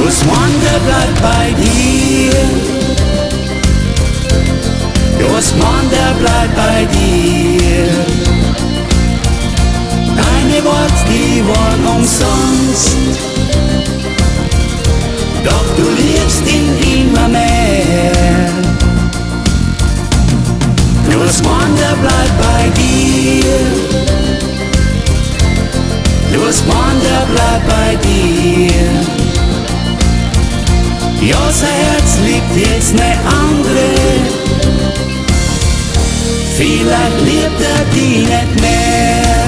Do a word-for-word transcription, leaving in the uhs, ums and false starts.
Los Mann, der bleibt bei dir. Los Mann, der bleibt bei dir. Deine Worte, die waren umsonst, doch du liebst ihn immer mehr. Los Mann, der bleibt bei dir. Los Mann, der bleibt bei dir. Ja, sein Herz liebt jetzt ne andere, vielleicht liebt er die nicht mehr.